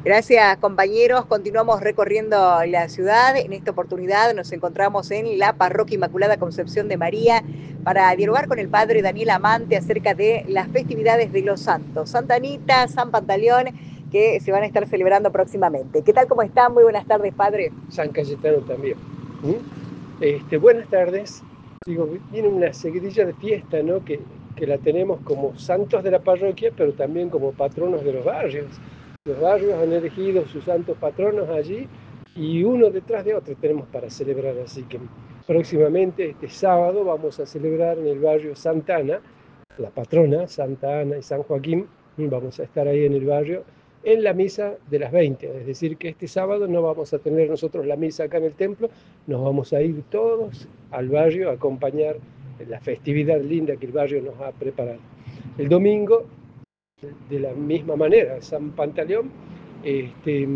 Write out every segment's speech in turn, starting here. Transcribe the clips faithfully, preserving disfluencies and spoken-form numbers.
Gracias, compañeros. Continuamos recorriendo la ciudad. En esta oportunidad nos encontramos en la Parroquia Inmaculada Concepción de María para dialogar con el padre Daniel Amante acerca de las festividades de los santos, Santa Anita, San Pantaleón, que se van a estar celebrando próximamente. ¿Qué tal? ¿Cómo están? Muy buenas tardes, padre. San Cayetano también. ¿Mm? Este, buenas tardes. Digo, viene una seguidilla de fiesta, ¿no? Que, que la tenemos como santos de la parroquia, pero también como patronos de los barrios. Los barrios han elegido sus santos patronos allí y uno detrás de otro tenemos para celebrar. Así que próximamente, este sábado, vamos a celebrar en el barrio Santa Ana, la patrona, Santa Ana y San Joaquín. Vamos a estar ahí en el barrio en la misa de las veinte, es decir, que este sábado no vamos a tener nosotros la misa acá en el templo, nos vamos a ir todos al barrio a acompañar la festividad linda que el barrio nos ha preparado. El domingo, de la misma manera, San Pantaleón, este,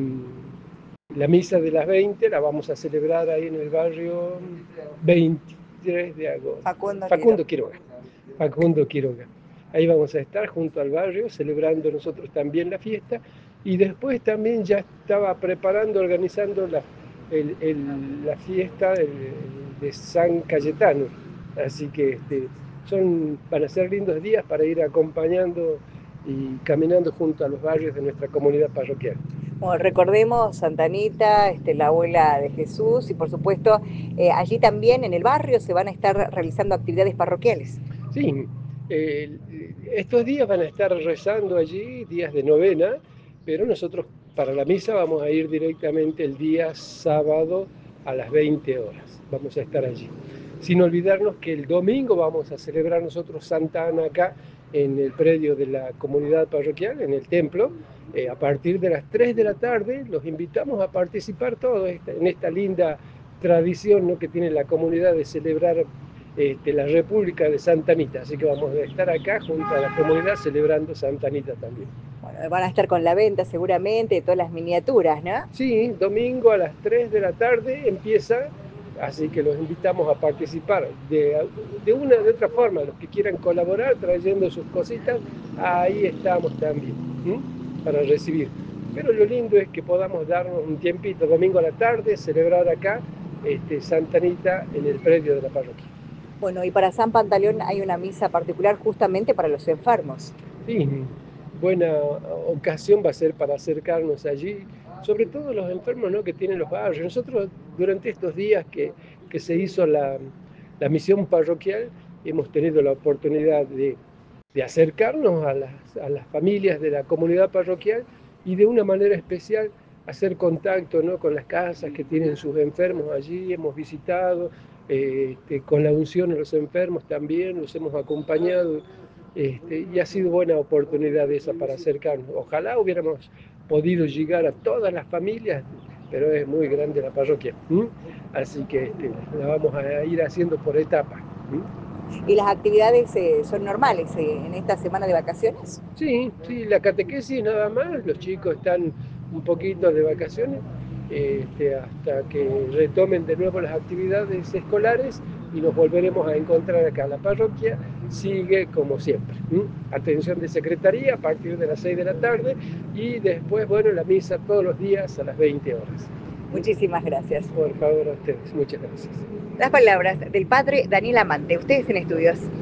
la misa de las veinte la vamos a celebrar ahí en el barrio veintitrés de agosto. Facundo, Facundo Quiroga. Facundo Quiroga. Ahí vamos a estar junto al barrio, celebrando nosotros también la fiesta, y después también ya estaba preparando, organizando la, el, el, la fiesta el, el de San Cayetano. Así que este, son, van a ser lindos días para ir acompañando y caminando junto a los barrios de nuestra comunidad parroquial. Bueno, recordemos Santa Anita, este, la abuela de Jesús, y por supuesto eh, allí también en el barrio se van a estar realizando actividades parroquiales. Sí, eh, estos días van a estar rezando allí, días de novena, pero nosotros para la misa vamos a ir directamente el día sábado a las veinte horas. Vamos a estar allí. Sin olvidarnos que el domingo vamos a celebrar nosotros Santa Ana acá en el predio de la comunidad parroquial, en el templo. Eh, a partir de las tres de la tarde los invitamos a participar todos en esta linda tradición, ¿no?, que tiene la comunidad de celebrar Este, la República de Santa Anita, así que vamos a estar acá junto a la comunidad celebrando Santa Anita también. Bueno, van a estar con la venta seguramente de todas las miniaturas, ¿no? Sí, domingo a las tres de la tarde empieza, así que los invitamos a participar de, de una de otra forma, los que quieran colaborar trayendo sus cositas, ahí estamos también, ¿m? Para recibir. Pero lo lindo es que podamos darnos un tiempito domingo a la tarde, celebrar acá este, Santa Anita en el predio de la parroquia. Bueno, y para San Pantaleón hay una misa particular justamente para los enfermos. Sí, buena ocasión va a ser para acercarnos allí, sobre todo los enfermos, ¿no?, que tienen los barrios. Nosotros durante estos días que, que se hizo la, la misión parroquial hemos tenido la oportunidad de, de acercarnos a las, a las familias de la comunidad parroquial y de una manera especial hacer contacto, ¿no?, con las casas que tienen sus enfermos allí. Hemos visitado eh, este, con la unción a los enfermos también, los hemos acompañado. Este, y ha sido buena oportunidad esa para acercarnos. Ojalá hubiéramos podido llegar a todas las familias, pero es muy grande la parroquia. ¿Mm? Así que este, la vamos a ir haciendo por etapas. ¿Mm? ¿Y las actividades eh, son normales eh, en esta semana de vacaciones? Sí, sí, la catequesis nada más, los chicos están un poquito de vacaciones este, hasta que retomen de nuevo las actividades escolares y nos volveremos a encontrar acá. La parroquia sigue como siempre. ¿Mm? Atención de secretaría a partir de las seis de la tarde y después, bueno, la misa todos los días a las veinte horas. Muchísimas gracias. Por favor, a ustedes. Muchas gracias. Las palabras del padre Daniel Amante. Ustedes en estudios.